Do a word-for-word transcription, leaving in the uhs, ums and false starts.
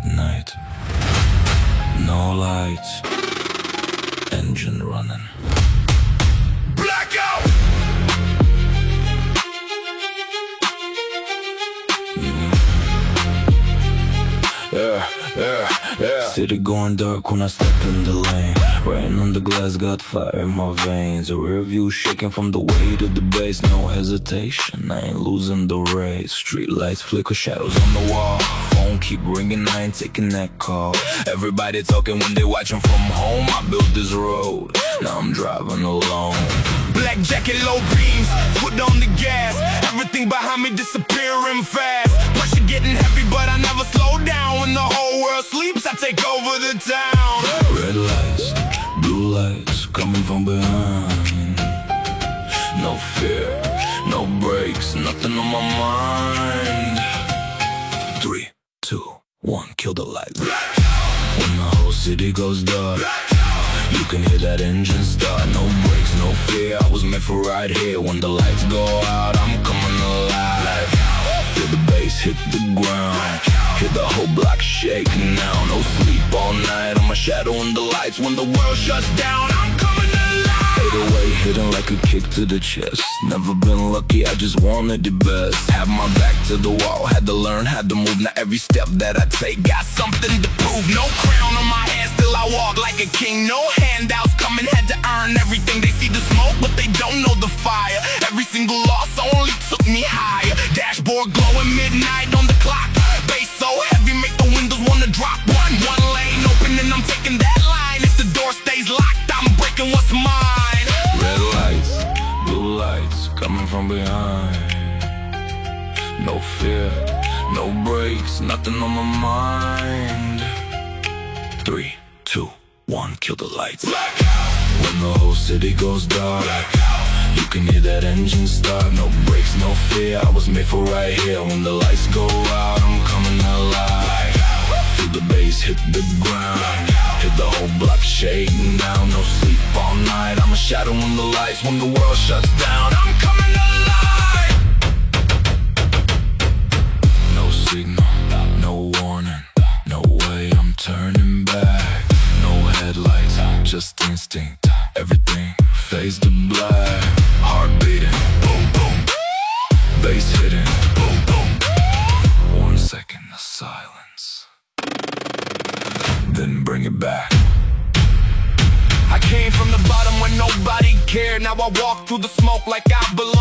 midnight, no lights, engine running. Blackout! Mm. Yeah, yeah, yeah. City going dark when I step in the lane. Rain on the glass, got fire in my veins. A rear view shaking from the weight of the bass. No hesitation, I ain't losing the race. Street lights flicker, shadows on the wall. Phone keep ringing, I ain't taking that call. Everybody talking when they watching from home. I built this road, now I'm driving alone. Black jacket, low beams, foot on the gas. Everything behind me disappearing fast. Pressure getting heavy, but I never slow down. When the whole world sleeps, I take over the town. Red lights, blue lights, coming from behind. No fear, no brakes, nothing on my mind. Three, two, one, kill the lights. When the whole city goes dark, you can hear that engine start. No brakes, no fear, I was made for right here. When the lights go out, I'm coming alive. Feel the bass hit the ground, hear the whole block shake now. No sleep all night, I'm a shadow in the lights. When the world shuts down, I'm coming alive. eight oh eight hitting like a kick to the chest. Never been lucky, I just wanted the best. Have my back to the wall, had to learn, had to move. Now every step that I take got something to prove. No crown on my head, still I walk like a king. No handouts coming, had to earn everything. They see the smoke, but they don't know the fire. Every single loss only took me higher. Dashboard glowing, midnight on the clock. Bass so heavy, make the windows wanna drop. One, one lane open and I'm taking that line. If the door stays locked, I'm breaking what's mine. Red lights, blue lights, coming from behind. No fear, no brakes, nothing on my mind. Three, two, one, kill the lights. When the whole city goes dark, you can hear that engine start. No brakes, no fear, I was made for right here. When the lights go out, I'm coming alive. Feel the bass hit the ground, hit the whole block shake now. No sleep all night, I'm a shadow in the lights. When the world shuts down, I'm coming alive. No signal, no warning, no way I'm turning back. No headlights, just instinct, everything fades to black. Heart beating, boom, boom, bass hitting, boom, boom. One second of silence, then bring it back. I came from the bottom when nobody cared. Now I walk through the smoke like I belong.